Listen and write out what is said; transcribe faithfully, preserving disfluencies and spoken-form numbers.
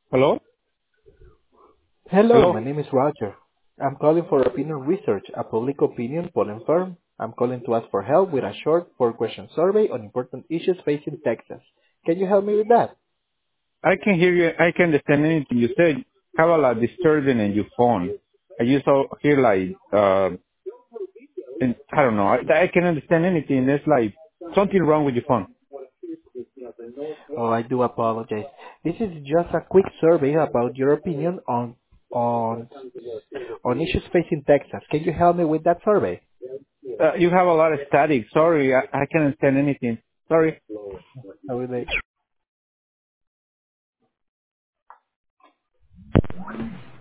Hello? Hello, Hello? my name is Roger. I'm calling for Opinion Research, a public opinion polling firm. I'm calling to ask for help with a short four-question survey on important issues facing Texas. Can you help me with that? I can hear you. I can understand anything you said. Have a lot disturbing in your phone. I just saw- hear like, uh, and I don't know. I, I can understand anything. There's like something wrong with your phone. Oh, I do apologize. This is just a quick survey about your opinion on on on issues facing Texas. Can you help me with that survey? Uh, you have a lot of static. Sorry, I, I can't understand anything. Sorry. I will let-